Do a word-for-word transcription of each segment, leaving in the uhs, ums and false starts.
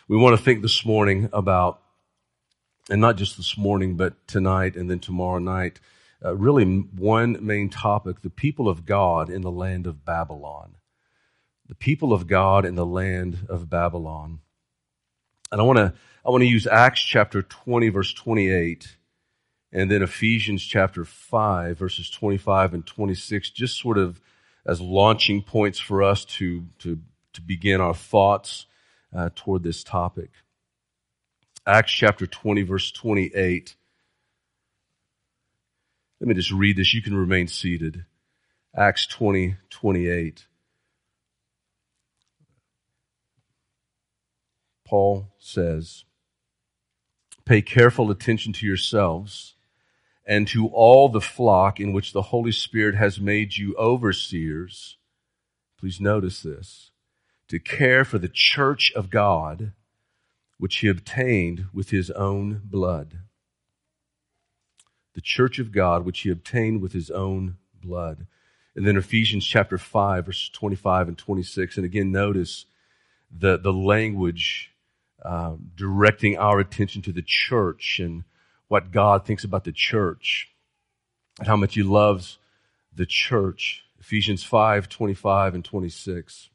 We want to think this morning about, and not just this morning, but tonight and then tomorrow night, uh, really one main topic, the people of God in the land of Babylon. The people of God in the land of Babylon. And I want to I want to use Acts chapter twenty, verse twenty-eight, and then Ephesians chapter five, verses twenty-five and twenty-six, just sort of as launching points for us to, to, to begin our thoughts uh, toward this topic. Acts chapter twenty, verse twenty-eight. Let me just read this. You can remain seated. Acts twenty, twenty-eight. Paul says, "Pay careful attention to yourselves and to all the flock in which the Holy Spirit has made you overseers." Please notice this. "To care for the church of God, which he obtained with his own blood." The church of God, which he obtained with his own blood. And then Ephesians chapter five, verses twenty-five and twenty-six. And again, notice the, the language uh, directing our attention to the church and what God thinks about the church and how much he loves the church. Ephesians five, twenty-five and twenty-six.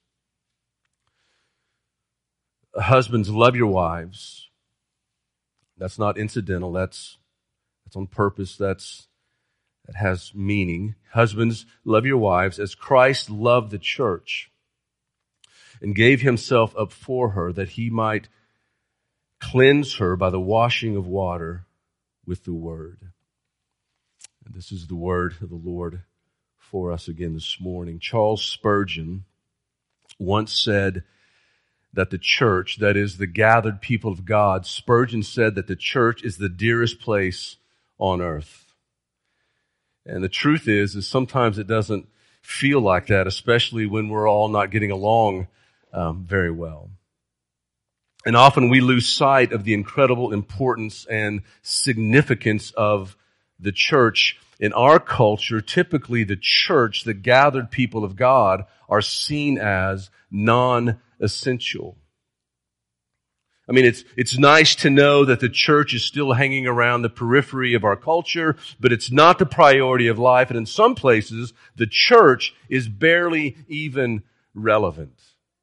"Husbands, love your wives." That's not incidental. That's that's on purpose. That's that has meaning. "Husbands, love your wives as Christ loved the church and gave himself up for her, that he might cleanse her by the washing of water with the word." And this is the word of the Lord for us again this morning. Charles Spurgeon once said that the church, that is the gathered people of God, Spurgeon said that the church is the dearest place on earth. And the truth is, is sometimes it doesn't feel like that, especially when we're all not getting along um, very well. And often we lose sight of the incredible importance and significance of the church. In our culture, typically the church, the gathered people of God, are seen as non-essential. I mean, it's it's nice to know that the church is still hanging around the periphery of our culture, but it's not the priority of life. And in some places, the church is barely even relevant.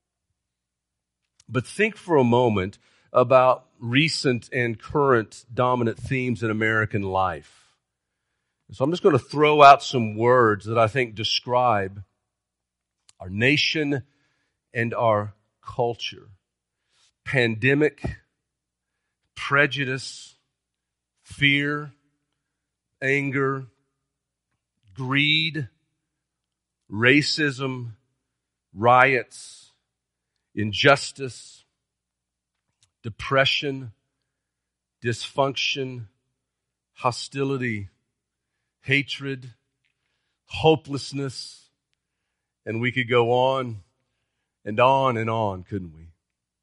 But think for a moment about recent and current dominant themes in American life. So I'm just going to throw out some words that I think describe our nation and our culture. Pandemic, prejudice, fear, anger, greed, racism, riots, injustice, depression, dysfunction, hostility, hatred, hopelessness, and we could go on and on and on, couldn't we?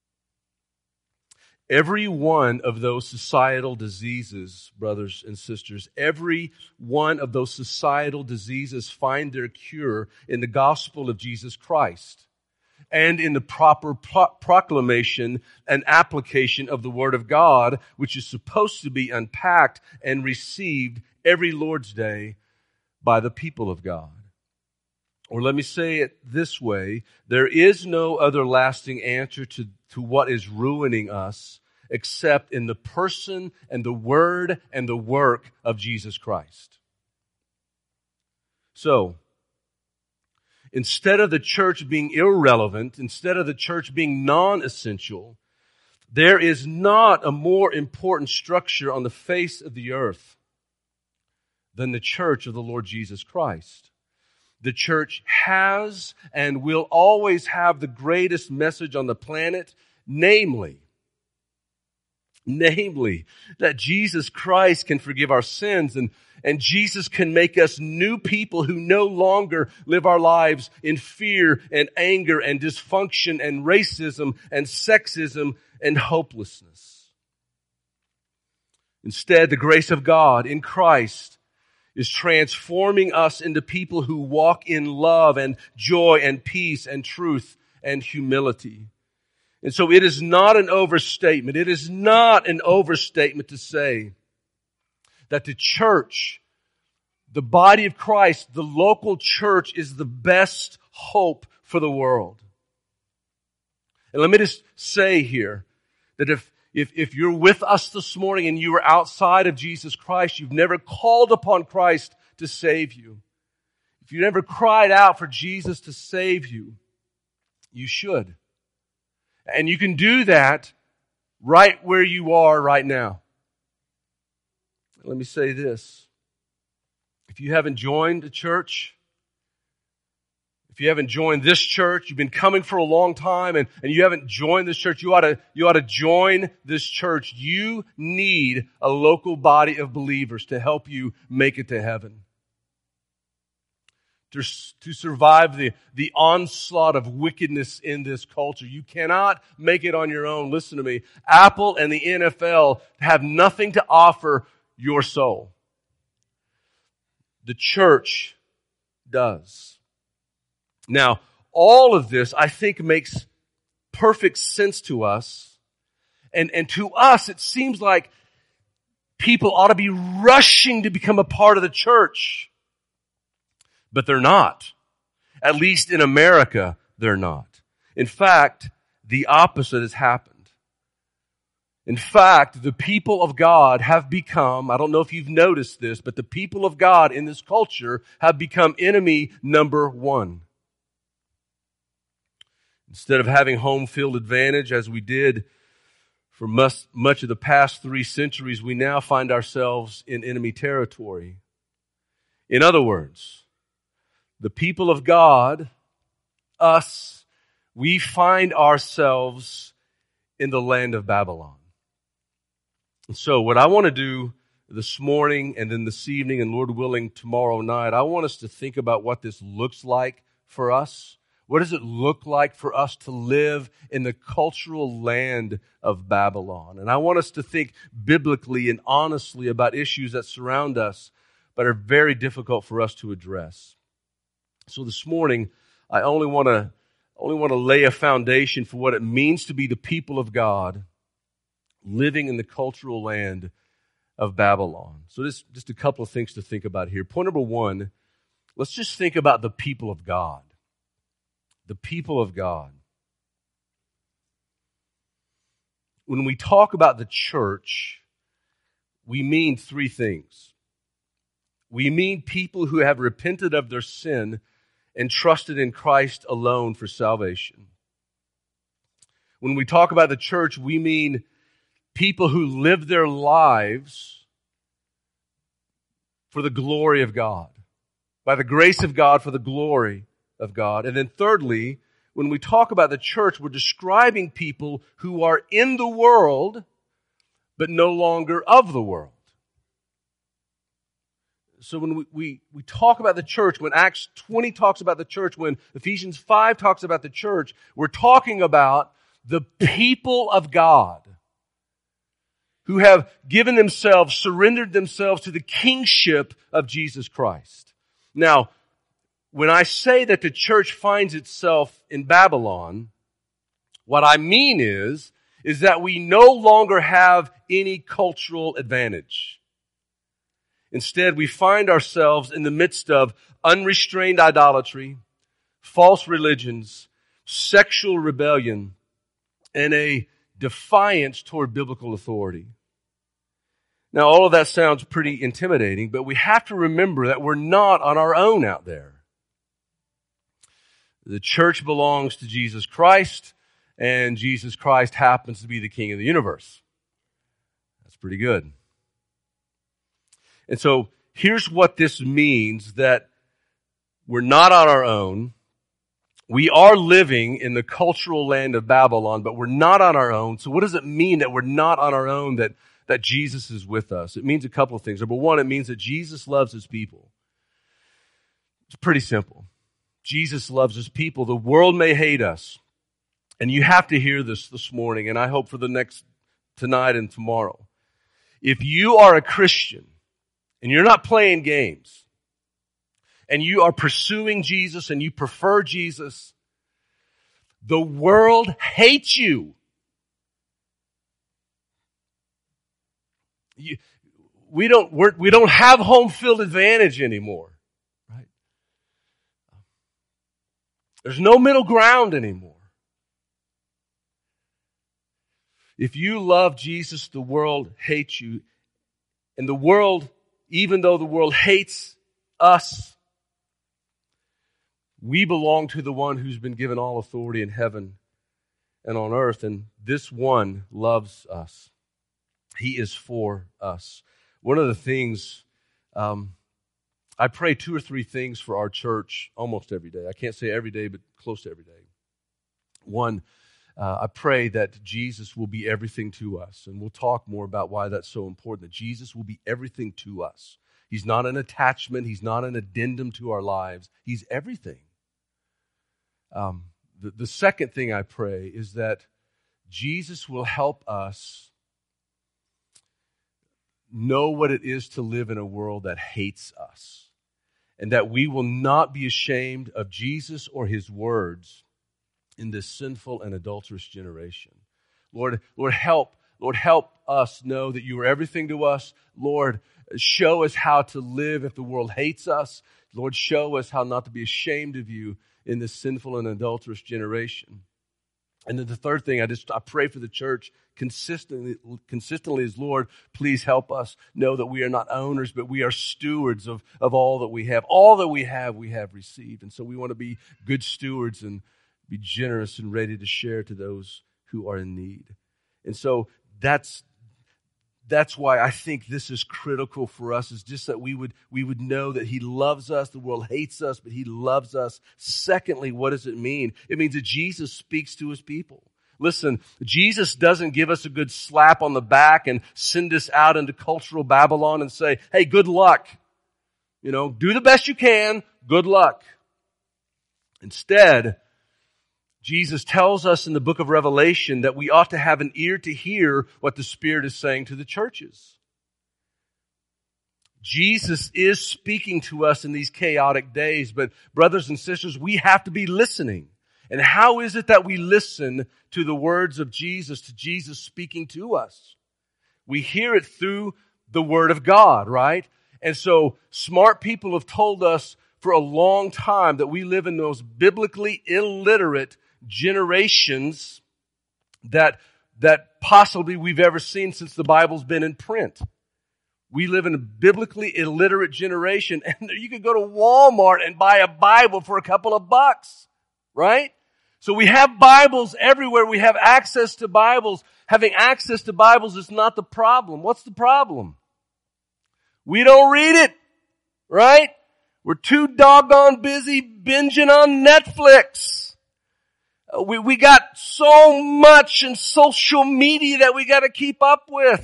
Every one of those societal diseases, brothers and sisters, every one of those societal diseases find their cure in the gospel of Jesus Christ and in the proper pro- proclamation and application of the Word of God, which is supposed to be unpacked and received every Lord's Day by the people of God. Or let me say it this way, there is no other lasting answer to, to what is ruining us except in the person and the word and the work of Jesus Christ. So, instead of the church being irrelevant, instead of the church being non-essential, there is not a more important structure on the face of the earth than the church of the Lord Jesus Christ. The church has and will always have the greatest message on the planet, namely, namely, that Jesus Christ can forgive our sins and, and Jesus can make us new people who no longer live our lives in fear and anger and dysfunction and racism and sexism and hopelessness. Instead, the grace of God in Christ is transforming us into people who walk in love and joy and peace and truth and humility. And so it is not an overstatement. It is not an overstatement to say that the church, the body of Christ, the local church is the best hope for the world. And let me just say here that if, if, if you're with us this morning and you are outside of Jesus Christ, you've never called upon Christ to save you. If you never cried out for Jesus to save you, you should. And you can do that right where you are right now. Let me say this. If you haven't joined a church, if you haven't joined this church, you've been coming for a long time and, and you haven't joined this church, you ought to, you ought to join this church. You need a local body of believers to help you make it to heaven. To, to survive the, the onslaught of wickedness in this culture. You cannot make it on your own. Listen to me. Apple and the N F L have nothing to offer your soul. The church does. Now, all of this, I think, makes perfect sense to us. And, and to us, it seems like people ought to be rushing to become a part of the church. But they're not. At least in America, they're not. In fact, the opposite has happened. In fact, the people of God have become, I don't know if you've noticed this, but the people of God in this culture have become enemy number one. Instead of having home field advantage as we did for much, much of the past three centuries, we now find ourselves in enemy territory. In other words, the people of God, us, we find ourselves in the land of Babylon. And so what I want to do this morning and then this evening and Lord willing tomorrow night, I want us to think about what this looks like for us. What does it look like for us to live in the cultural land of Babylon? And I want us to think biblically and honestly about issues that surround us but are very difficult for us to address. So this morning, I only want to only want to lay a foundation for what it means to be the people of God living in the cultural land of Babylon. So this just a couple of things to think about here. Point number one, let's just think about the people of God. The people of God. When we talk about the church, we mean three things. We mean people who have repented of their sin and trusted in Christ alone for salvation. When we talk about the church, we mean people who live their lives for the glory of God, by the grace of God, for the glory of God. And then thirdly, when we talk about the church, we're describing people who are in the world, but no longer of the world. So when we, we, we talk about the church, when Acts twenty talks about the church, when Ephesians five talks about the church, we're talking about the people of God who have given themselves, surrendered themselves to the kingship of Jesus Christ. Now, when I say that the church finds itself in Babylon, what I mean is, is that we no longer have any cultural advantage. Instead, we find ourselves in the midst of unrestrained idolatry, false religions, sexual rebellion, and a defiance toward biblical authority. Now, all of that sounds pretty intimidating, but we have to remember that we're not on our own out there. The church belongs to Jesus Christ, and Jesus Christ happens to be the King of the universe. That's pretty good. And so here's what this means, that we're not on our own. We are living in the cultural land of Babylon, but we're not on our own. So what does it mean that we're not on our own, that, that Jesus is with us? It means a couple of things. Number one, it means that Jesus loves his people. It's pretty simple. Jesus loves his people. The world may hate us. And you have to hear this this morning, and I hope for the next, tonight and tomorrow. If you are a Christian, and you're not playing games, and you are pursuing Jesus and you prefer Jesus, The world hates you. you we don't we're, we don't have home field advantage anymore, right? There's no middle ground anymore. If you love Jesus, the world hates you. And the world, even though the world hates us, we belong to the one who's been given all authority in heaven and on earth. And this one loves us. He is for us. One of the things, um, I pray two or three things for our church almost every day. I can't say every day, but close to every day. One, Uh, I pray that Jesus will be everything to us. And we'll talk more about why that's so important, that Jesus will be everything to us. He's not an attachment. He's not an addendum to our lives. He's everything. Um, the, the second thing I pray is that Jesus will help us know what it is to live in a world that hates us. And that we will not be ashamed of Jesus or his words in this sinful and adulterous generation. Lord, Lord, help, Lord, help us know that you are everything to us. Lord, show us how to live if the world hates us. Lord, show us how not to be ashamed of you in this sinful and adulterous generation. And then the third thing, I just I pray for the church consistently, consistently is, Lord, please help us know that we are not owners, but we are stewards of, of all that we have. All that we have, we have received. And so we want to be good stewards and be generous and ready to share to those who are in need. And so that's that's why I think this is critical for us, is just that we would we would know that he loves us. The world hates us, but he loves us. Secondly, what does it mean? It means that Jesus speaks to his people. Listen, Jesus doesn't give us a good slap on the back and send us out into cultural Babylon and say, hey, good luck. You know, do the best you can. Good luck. Instead, Jesus tells us in the book of Revelation that we ought to have an ear to hear what the Spirit is saying to the churches. Jesus is speaking to us in these chaotic days, but brothers and sisters, we have to be listening. And how is it that we listen to the words of Jesus, to Jesus speaking to us? We hear it through the Word of God, right? And so smart people have told us for a long time that we live in those biblically illiterate generations that that possibly we've ever seen since the Bible's been in print. We live in a biblically illiterate generation, and you could go to Walmart and buy a Bible for a couple of bucks, right? So we have Bibles everywhere. We have access to Bibles. Having access to Bibles is not the problem. What's the problem? We don't read it, right? We're too doggone busy binging on Netflix. We, we got so much in social media that we got to keep up with.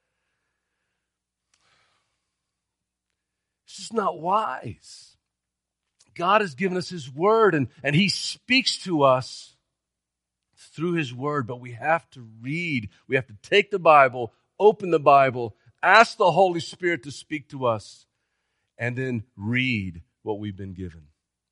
This is not wise. God has given us his word, and, and he speaks to us through his word, but we have to read. We have to take the Bible, open the Bible, ask the Holy Spirit to speak to us, and then read what we've been given.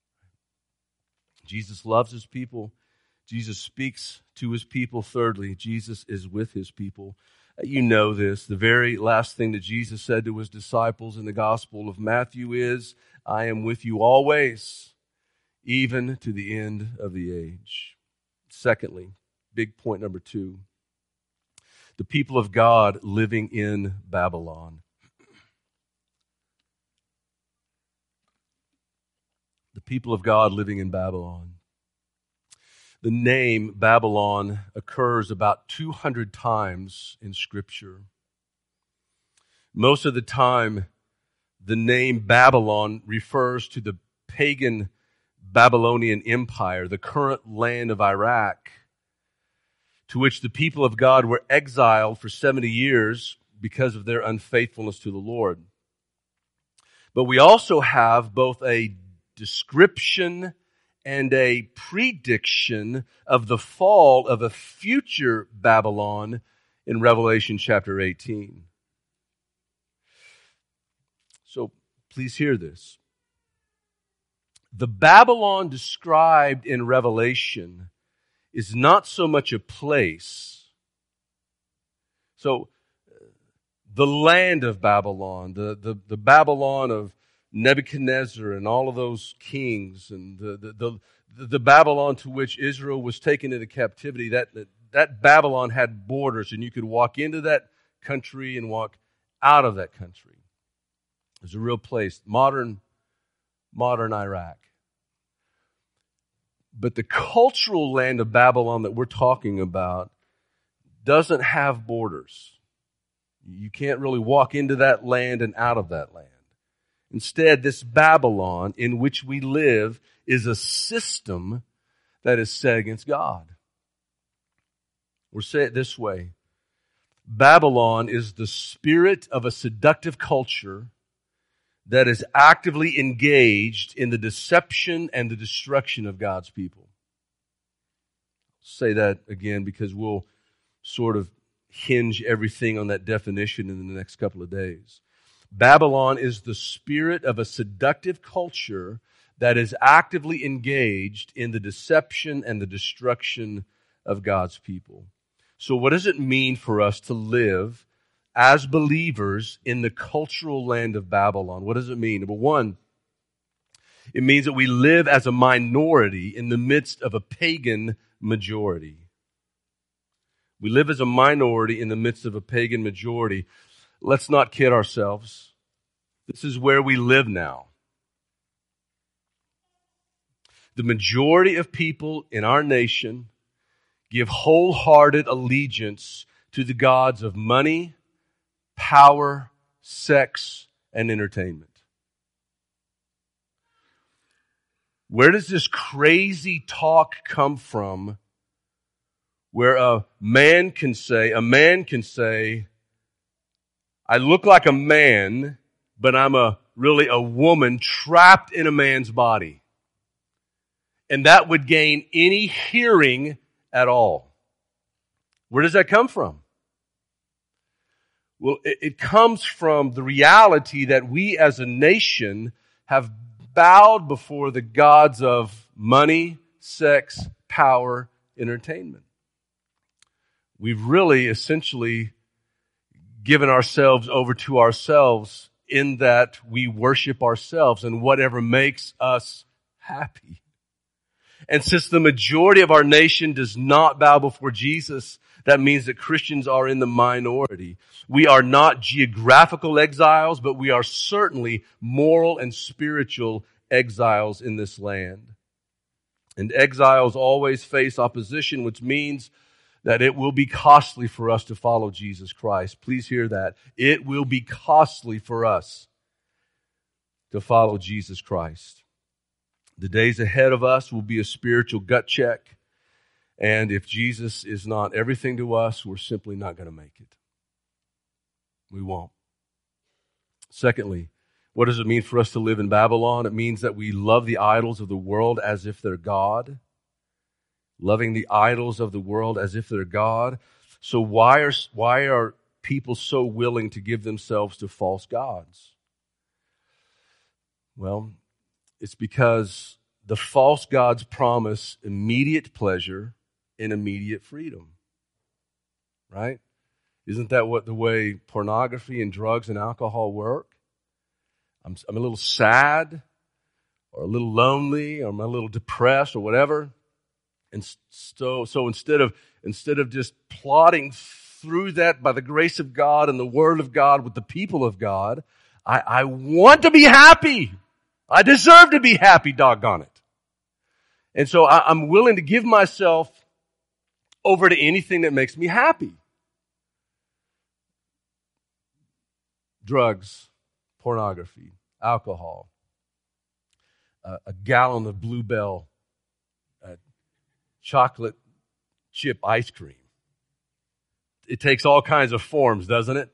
Jesus loves his people. Jesus speaks to his people. Thirdly, Jesus is with his people. You know this. The very last thing that Jesus said to his disciples in the Gospel of Matthew is, I am with you always, even to the end of the age. Secondly, big point number two, the people of God living in Babylon. The people of God living in Babylon. The name Babylon occurs about two hundred times in Scripture. Most of the time, the name Babylon refers to the pagan Babylonian Empire, the current land of Iraq, to which the people of God were exiled for seventy years because of their unfaithfulness to the Lord. But we also have both a description and a prediction of the fall of a future Babylon in Revelation chapter eighteen. So please hear this. The Babylon described in Revelation is not so much a place. So, the land of Babylon, the, the, the Babylon of Nebuchadnezzar and all of those kings, and the, the, the, the Babylon to which Israel was taken into captivity, that, that, that Babylon had borders, and you could walk into that country and walk out of that country. It was a real place, modern, modern Iraq. But the cultural land of Babylon that we're talking about doesn't have borders. You can't really walk into that land and out of that land. Instead, this Babylon in which we live is a system that is set against God. Or say it this way. Babylon is the spirit of a seductive culture that is actively engaged in the deception and the destruction of God's people. I'll say that again because we'll sort of hinge everything on that definition in the next couple of days. Babylon is the spirit of a seductive culture that is actively engaged in the deception and the destruction of God's people. So what does it mean for us to live as believers in the cultural land of Babylon? What does it mean? Number one, it means that we live as a minority in the midst of a pagan majority. We live as a minority in the midst of a pagan majority. Let's not kid ourselves. This is where we live now. The majority of people in our nation give wholehearted allegiance to the gods of money, power, sex, and entertainment. Where does this crazy talk come from where a man can say, a man can say, I look like a man, but I'm a really a woman trapped in a man's body. And that would gain any hearing at all. Where does that come from? Well, it, it comes from the reality that we as a nation have bowed before the gods of money, sex, power, entertainment. We've really essentially given ourselves over to ourselves in that we worship ourselves and whatever makes us happy. And since the majority of our nation does not bow before Jesus, that means that Christians are in the minority. We are not geographical exiles, but we are certainly moral and spiritual exiles in this land. And exiles always face opposition, which means that it will be costly for us to follow Jesus Christ. Please hear that. It will be costly for us to follow Jesus Christ. The days ahead of us will be a spiritual gut check. And if Jesus is not everything to us, we're simply not going to make it. We won't. Secondly, what does it mean for us to live in Babylon? It means that we love the idols of the world as if they're God. Loving the idols of the world as if they're God. So why are, why are people so willing to give themselves to false gods? Well, it's because the false gods promise immediate pleasure and immediate freedom. Right? Isn't that what the way pornography and drugs and alcohol work? I'm, I'm a little sad or a little lonely or I'm a little depressed or whatever. And so, so instead of instead of just plodding through that by the grace of God and the Word of God with the people of God, I, I want to be happy. I deserve to be happy, doggone it. And so I, I'm willing to give myself over to anything that makes me happy. Drugs, pornography, alcohol, uh, a gallon of Blue Bell chocolate chip ice cream. It takes all kinds of forms, doesn't it?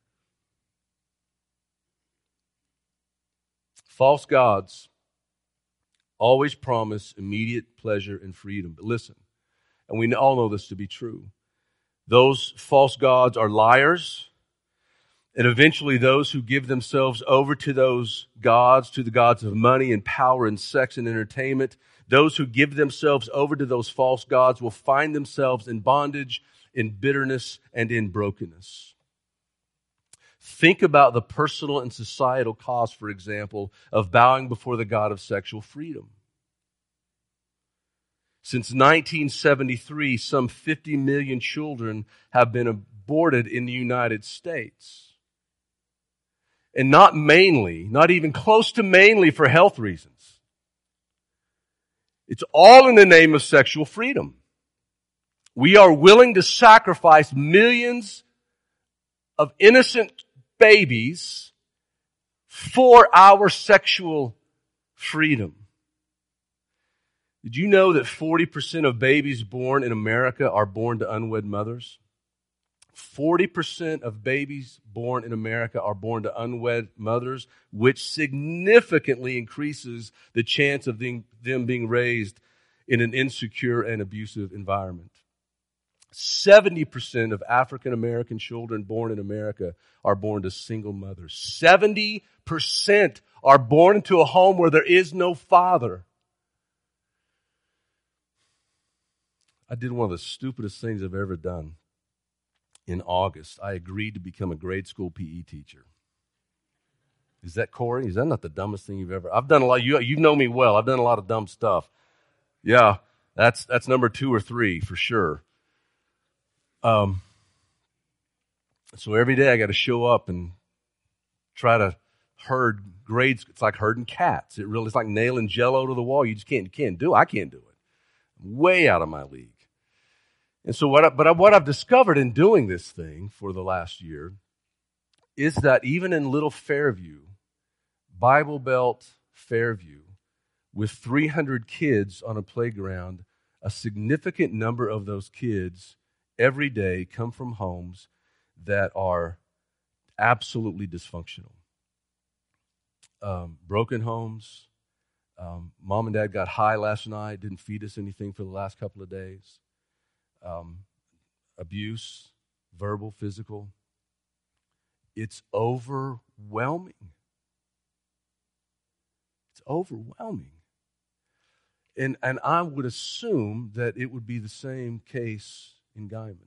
False gods always promise immediate pleasure and freedom. But listen, and we all know this to be true, those false gods are liars, and eventually those who give themselves over to those gods, to the gods of money and power and sex and entertainment, Those who give themselves over to those false gods will find themselves in bondage, in bitterness, and in brokenness. Think about the personal and societal cost, for example, of bowing before the God of sexual freedom. Since nineteen seventy-three, some fifty million children have been aborted in the United States. And not mainly, not even close to mainly for health reasons. It's all in the name of sexual freedom. We are willing to sacrifice millions of innocent babies for our sexual freedom. Did you know that forty percent of babies born in America are born to unwed mothers? forty percent of babies born in America are born to unwed mothers, which significantly increases the chance of them being raised in an insecure and abusive environment. seventy percent of African American children born in America are born to single mothers. seventy percent are born into a home where there is no father. I did one of the stupidest things I've ever done. In August, I agreed to become a grade school P E teacher. Is that, Corey? Is that not the dumbest thing you've ever... I've done a lot. You, you know me well. I've done a lot of dumb stuff. Yeah, that's that's number two or three for sure. Um. So every day I got to show up and try to herd grades. It's like herding cats. It really, it's like nailing Jell-O to the wall. You just can't, you can't do it. I can't do it. I'm way out of my league. And so what I, but what I've discovered in doing this thing for the last year is that even in Little Fairview, Bible Belt Fairview, with three hundred kids on a playground, a significant number of those kids every day come from homes that are absolutely dysfunctional. Um, broken homes. Um, mom and dad got high last night, didn't feed us anything for the last couple of days. Um, abuse, verbal, physical. It's overwhelming. It's overwhelming. And, and I would assume that it would be the same case in Guyman.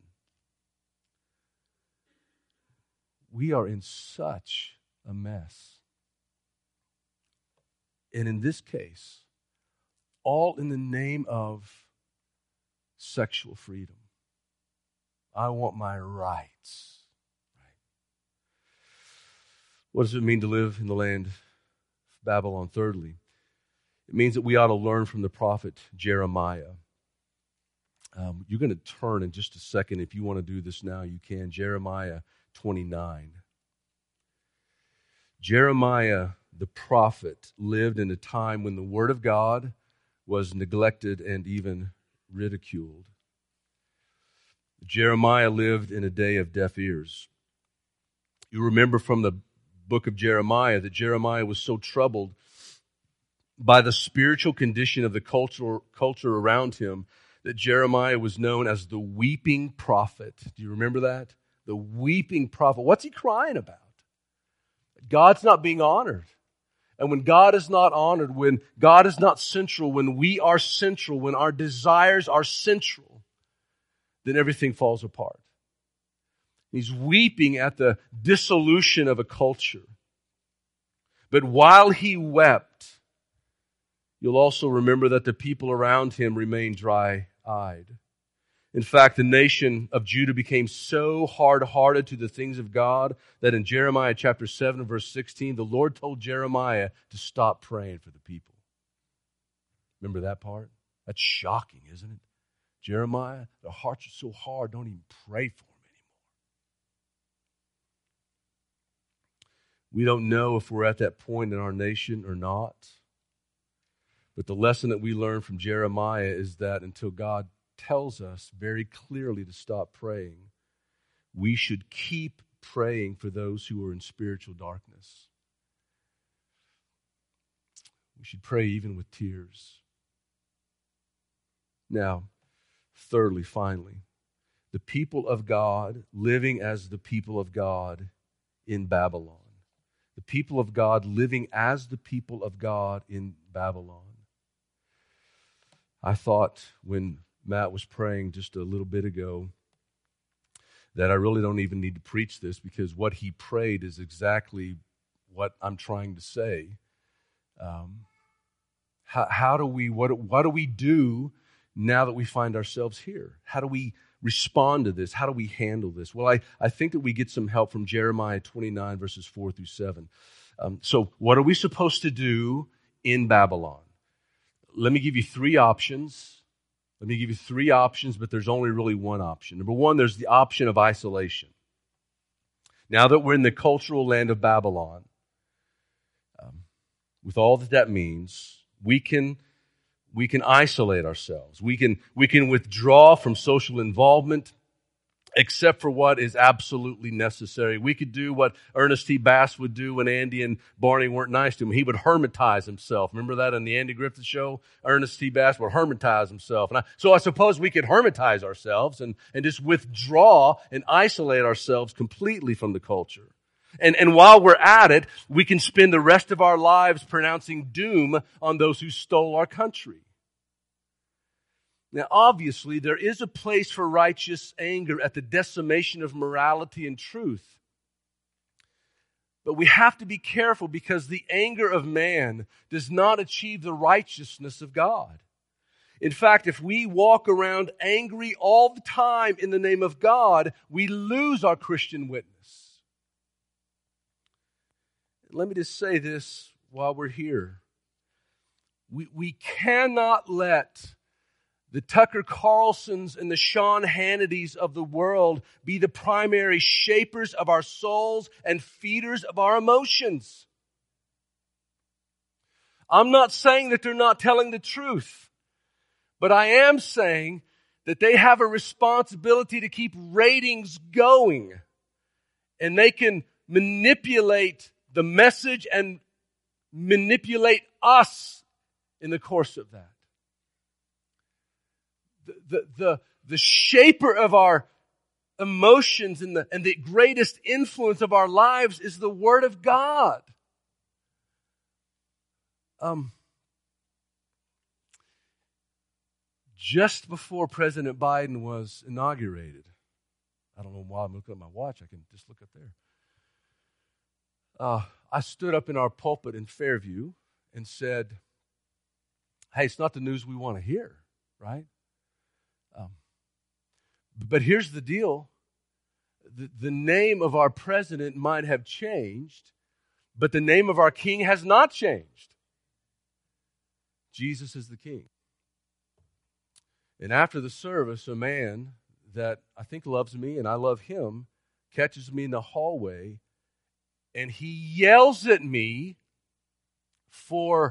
We are in such a mess. And in this case, all in the name of sexual freedom. I want my rights. Right? What does it mean to live in the land of Babylon? Thirdly, it means that we ought to learn from the prophet Jeremiah. Um, you're going to turn in just a second. If you want to do this now, you can. Jeremiah twenty-nine. Jeremiah, the prophet, lived in a time when the Word of God was neglected and even ridiculed. Jeremiah lived in a day of deaf ears. You remember from the book of Jeremiah that Jeremiah was so troubled by the spiritual condition of the culture, culture around him that Jeremiah was known as the weeping prophet. Do you remember that? The weeping prophet. What's he crying about? God's not being honored. And when God is not honored, when God is not central, when we are central, when our desires are central, then everything falls apart. He's weeping at the dissolution of a culture. But while he wept, you'll also remember that the people around him remained dry-eyed. In fact, the nation of Judah became so hard-hearted to the things of God that in Jeremiah chapter seven, verse sixteen, the Lord told Jeremiah to stop praying for the people. Remember that part? That's shocking, isn't it? Jeremiah, their hearts are so hard, don't even pray for them anymore. We don't know if we're at that point in our nation or not. But the lesson that we learn from Jeremiah is that until God tells us very clearly to stop praying, we should keep praying for those who are in spiritual darkness. We should pray even with tears. Now, thirdly, finally, the people of God living as the people of God in Babylon. The people of God living as the people of God in Babylon. I thought when Matt was praying just a little bit ago that I really don't even need to preach this, because what he prayed is exactly what I'm trying to say. Um, how, how do we, what, what do we do now that we find ourselves here? How do we respond to this? How do we handle this? Well, I, I think that we get some help from Jeremiah twenty-nine, verses four through seven. Um, so what are we supposed to do in Babylon? Let me give you three options. Let me give you three options, but there's only really one option. Number one, there's the option of isolation. Now that we're in the cultural land of Babylon, um, with all that that means, we can we can isolate ourselves. We can we can withdraw from social involvement, except for what is absolutely necessary. We could do what Ernest T. Bass would do when Andy and Barney weren't nice to him. He would hermitize himself. Remember that on the Andy Griffith Show? Ernest T. Bass would hermitize himself. And I, so I suppose we could hermitize ourselves and, and just withdraw and isolate ourselves completely from the culture. And, and while we're at it, we can spend the rest of our lives pronouncing doom on those who stole our country. Now, obviously, there is a place for righteous anger at the decimation of morality and truth. But we have to be careful, because the anger of man does not achieve the righteousness of God. In fact, if we walk around angry all the time in the name of God, we lose our Christian witness. Let me just say this while we're here. We, we cannot let the Tucker Carlsons and the Sean Hannitys of the world be the primary shapers of our souls and feeders of our emotions. I'm not saying that they're not telling the truth, but I am saying that they have a responsibility to keep ratings going, and they can manipulate the message and manipulate us in the course of that. The, the, the, the shaper of our emotions and the, and the greatest influence of our lives is the Word of God. Um, just before President Biden was inaugurated, I don't know why I'm looking at my watch, I can just look up there. Uh, I stood up in our pulpit in Fairview and said, hey, it's not the news we want to hear, right? Um, but here's the deal. The, the name of our president might have changed, but the name of our king has not changed. Jesus is the king. And after the service, a man that I think loves me and I love him catches me in the hallway, and he yells at me for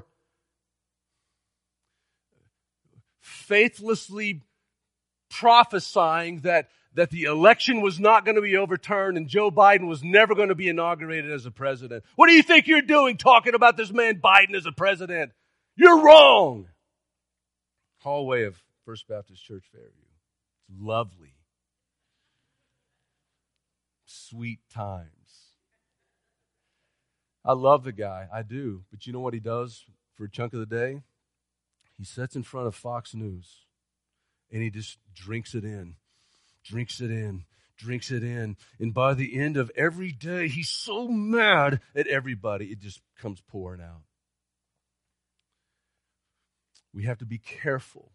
faithlessly prophesying that, that the election was not going to be overturned and Joe Biden was never going to be inaugurated as a president. What do you think you're doing talking about this man Biden as a president? You're wrong. Hallway of First Baptist Church, Fairview. It's lovely. Sweet times. I love the guy. I do. But you know what he does for a chunk of the day? He sits in front of Fox News and he just drinks it in, drinks it in, drinks it in. And by the end of every day, he's so mad at everybody, it just comes pouring out. We have to be careful.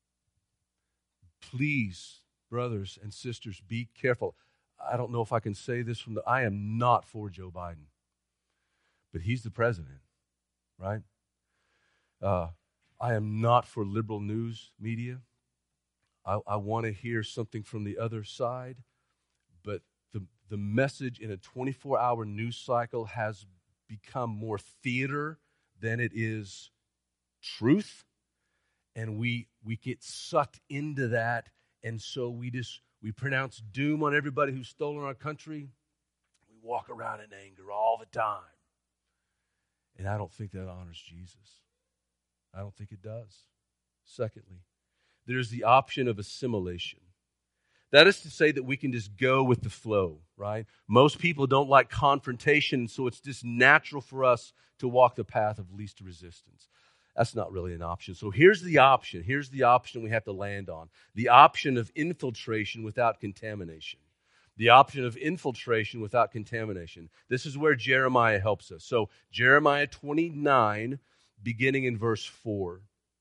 Please, brothers and sisters, be careful. I don't know if I can say this from the, I am not for Joe Biden, but he's the president, right? Uh, I am not for liberal news media. I, I want to hear something from the other side, but the, the message in a twenty-four hour news cycle has become more theater than it is truth, and we we get sucked into that, and so we just we pronounce doom on everybody who's stolen our country. We walk around in anger all the time, and I don't think that honors Jesus. I don't think it does. Secondly, there's the option of assimilation. That is to say that we can just go with the flow, right? Most people don't like confrontation, so it's just natural for us to walk the path of least resistance. That's not really an option. So here's the option. Here's the option we have to land on. The option of infiltration without contamination. The option of infiltration without contamination. This is where Jeremiah helps us. So Jeremiah twenty-nine, beginning in verse four.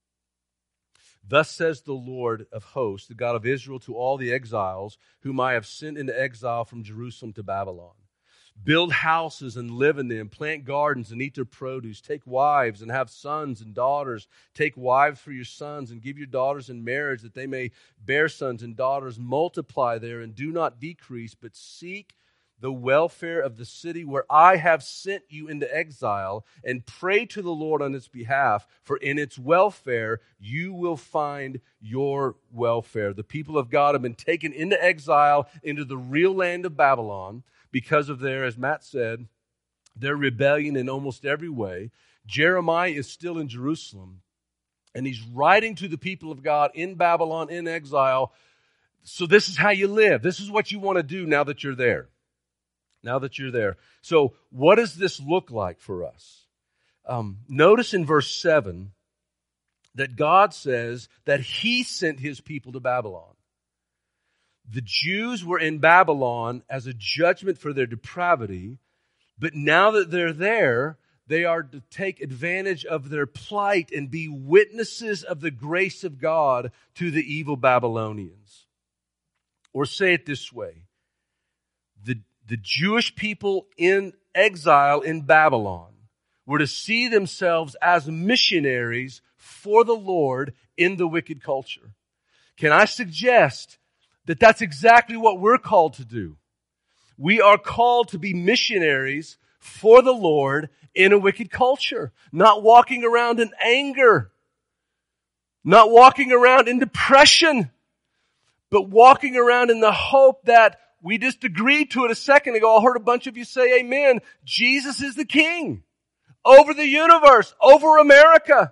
Thus says the Lord of hosts, the God of Israel, to all the exiles whom I have sent into exile from Jerusalem to Babylon. Build houses and live in them. Plant gardens and eat their produce. Take wives and have sons and daughters. Take wives for your sons and give your daughters in marriage that they may bear sons and daughters. Multiply there and do not decrease, but seek the welfare of the city where I have sent you into exile, and pray to the Lord on its behalf, for in its welfare you will find your welfare. The people of God have been taken into exile into the real land of Babylon because of their, as Matt said, their rebellion in almost every way. Jeremiah is still in Jerusalem, and he's writing to the people of God in Babylon, in exile. So this is how you live. This is what you want to do now that you're there. Now that you're there. So what does this look like for us? Um, notice in verse seven that God says that He sent His people to Babylon. The Jews were in Babylon as a judgment for their depravity, but now that they're there, they are to take advantage of their plight and be witnesses of the grace of God to the evil Babylonians. Or say it this way. The The Jewish people in exile in Babylon were to see themselves as missionaries for the Lord in the wicked culture. Can I suggest that that's exactly what we're called to do? We are called to be missionaries for the Lord in a wicked culture, not walking around in anger, not walking around in depression, but walking around in the hope that we just agreed to it a second ago. I heard a bunch of you say amen. Jesus is the King over the universe, over America.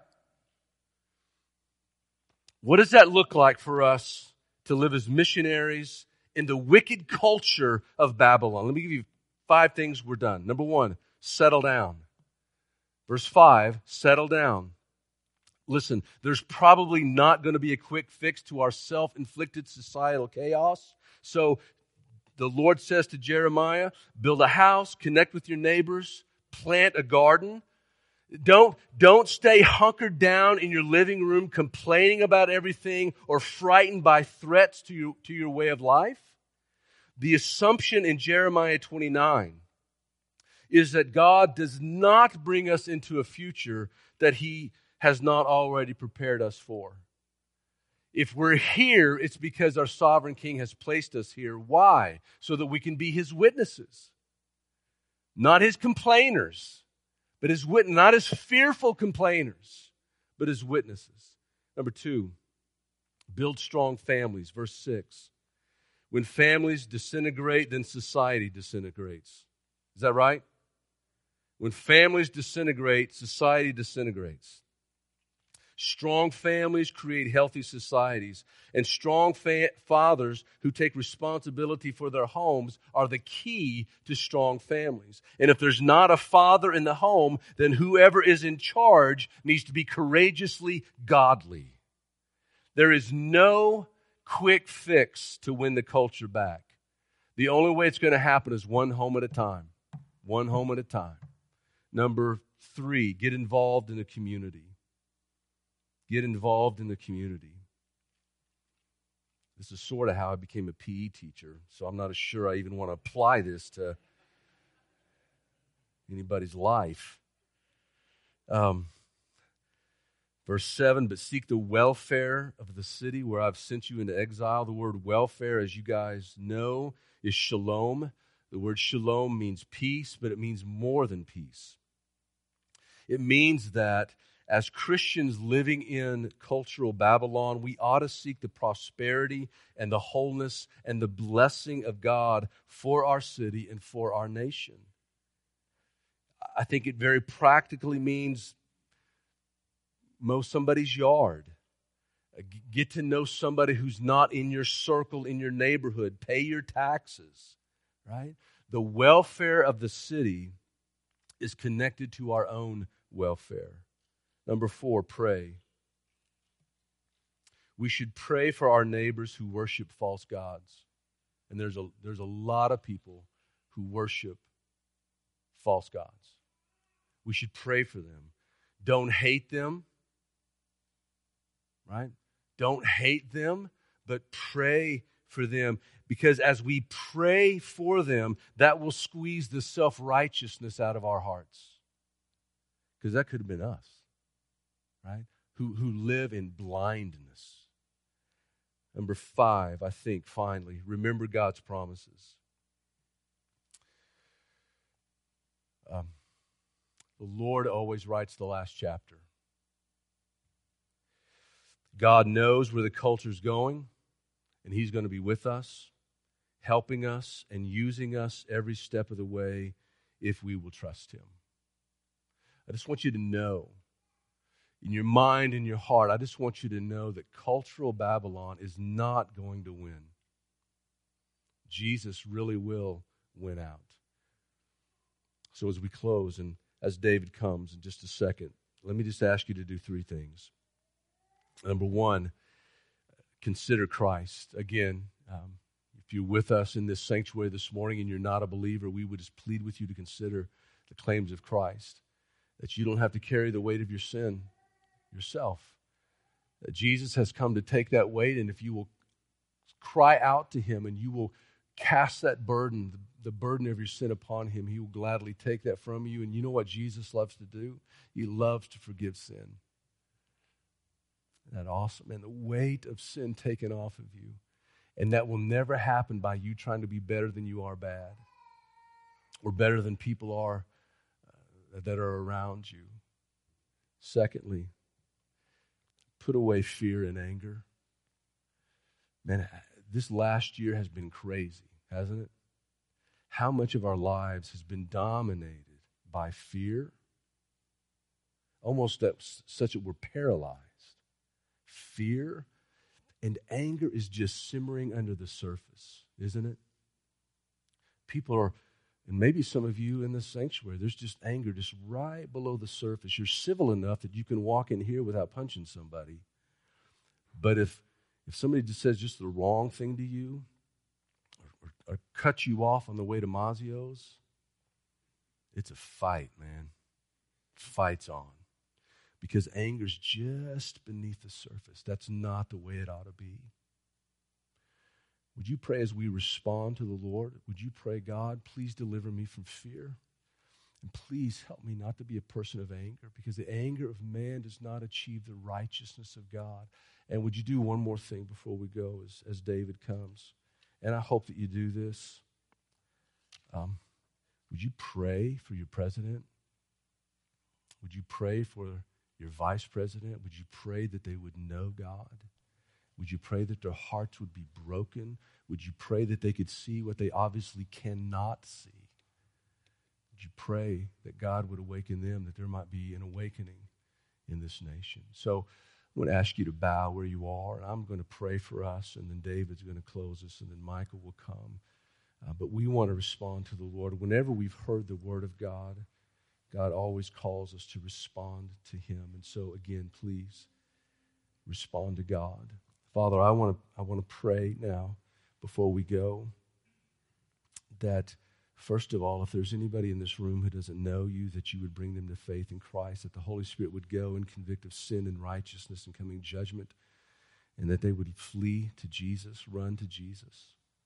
What does that look like for us to live as missionaries in the wicked culture of Babylon? Let me give you five things. We're done. Number one, settle down. Verse five, settle down. Listen, there's probably not going to be a quick fix to our self-inflicted societal chaos. So the Lord says to Jeremiah, build a house, connect with your neighbors, plant a garden. Don't, don't stay hunkered down in your living room complaining about everything or frightened by threats to your, to your way of life. The assumption in Jeremiah twenty-nine is that God does not bring us into a future that He has not already prepared us for. If we're here, it's because our sovereign King has placed us here. Why? So that we can be His witnesses. Not His complainers, but His wit- not His fearful complainers, but His witnesses. Number two, build strong families. Verse six. When families disintegrate, then society disintegrates. Is that right? When families disintegrate, society disintegrates. Strong families create healthy societies, and strong fa- fathers who take responsibility for their homes are the key to strong families. And if there's not a father in the home, then whoever is in charge needs to be courageously godly. There is no quick fix to win the culture back. The only way it's going to happen is one home at a time. One home at a time. Number three, get involved in the community. Get involved in the community. This is sort of how I became a P E teacher, so I'm not sure I even want to apply this to anybody's life. Um, verse seven, but seek the welfare of the city where I've sent you into exile. The word welfare, as you guys know, is shalom. The word shalom means peace, but it means more than peace. It means that as Christians living in cultural Babylon, we ought to seek the prosperity and the wholeness and the blessing of God for our city and for our nation. I think it very practically means mow somebody's yard. Get to know somebody who's not in your circle, in your neighborhood. Pay your taxes, right? The welfare of the city is connected to our own welfare. Number four, pray. We should pray for our neighbors who worship false gods. And there's a, there's a lot of people who worship false gods. We should pray for them. Don't hate them, right? Don't hate them, but pray for them. Because as we pray for them, that will squeeze the self-righteousness out of our hearts. Because that could have been us, right? Who, who live in blindness. Number five, I think, finally, remember God's promises. Um, the Lord always writes the last chapter. God knows where the culture's going, and He's going to be with us, helping us and using us every step of the way if we will trust Him. I just want you to know, in your mind and your heart, I just want you to know that cultural Babylon is not going to win. Jesus really will win out. So as we close and as David comes in just a second, let me just ask you to do three things. Number one, consider Christ. Again, um, if you're with us in this sanctuary this morning and you're not a believer, we would just plead with you to consider the claims of Christ, that you don't have to carry the weight of your sin yourself. That Jesus has come to take that weight, and if you will cry out to Him and you will cast that burden, the, the burden of your sin upon Him, He will gladly take that from you. And you know what Jesus loves to do? He loves to forgive sin. Isn't that awesome? And the weight of sin taken off of you. And that will never happen by you trying to be better than you are bad, or better than people are uh, that are around you. Secondly, put away fear and anger. Man, this last year has been crazy, hasn't it? How much of our lives has been dominated by fear? Almost that, such that we're paralyzed. Fear and anger is just simmering under the surface, isn't it? People are, and maybe some of you in this sanctuary, there's just anger just right below the surface. You're civil enough that you can walk in here without punching somebody. But if if somebody just says just the wrong thing to you, or, or, or cut you off on the way to Mazio's, it's a fight, man. Fight's on. Because anger's just beneath the surface. That's not the way it ought to be. Would you pray as we respond to the Lord? Would you pray, God, please deliver me from fear? And please help me not to be a person of anger, because the anger of man does not achieve the righteousness of God. And would you do one more thing before we go as, as David comes? And I hope that you do this. Um, would you pray for your president? Would you pray for your vice president? Would you pray that they would know God? Would you pray that their hearts would be broken? Would you pray that they could see what they obviously cannot see? Would you pray that God would awaken them, that there might be an awakening in this nation? So I'm going to ask you to bow where you are, and I'm going to pray for us, and then David's going to close us, and then Michael will come. Uh, but we want to respond to the Lord. Whenever we've heard the word of God, God always calls us to respond to Him. And so, again, please respond to God. Father, I want to I want to pray now before we go that, first of all, if there's anybody in this room who doesn't know you, that you would bring them to faith in Christ, that the Holy Spirit would go and convict of sin and righteousness and coming judgment, and that they would flee to Jesus, run to Jesus.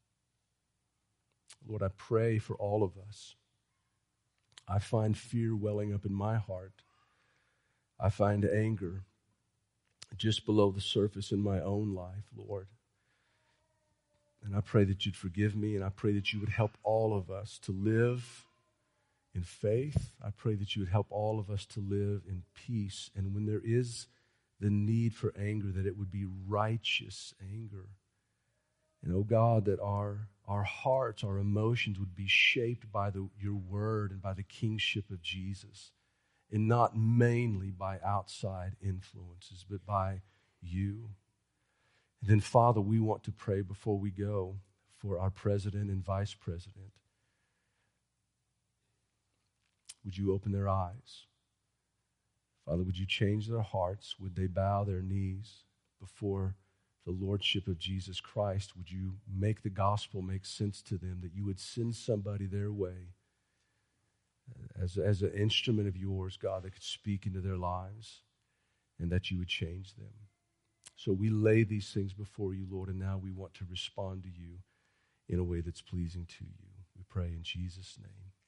Lord, I pray for all of us. I find fear welling up in my heart. I find anger just below the surface in my own life, Lord. And I pray that you'd forgive me, and I pray that you would help all of us to live in faith. I pray that you would help all of us to live in peace. And when there is the need for anger, that it would be righteous anger. And, oh God, that our, our hearts, our emotions would be shaped by the, your word and by the kingship of Jesus, and not mainly by outside influences, but by you. And then, Father, we want to pray before we go for our president and vice president. Would you open their eyes? Father, would you change their hearts? Would they bow their knees before the lordship of Jesus Christ? Would you make the gospel make sense to them, that you would send somebody their way as, as an instrument of yours, God, that could speak into their lives, and that you would change them. So we lay these things before you, Lord, and now we want to respond to you in a way that's pleasing to you. We pray in Jesus' name.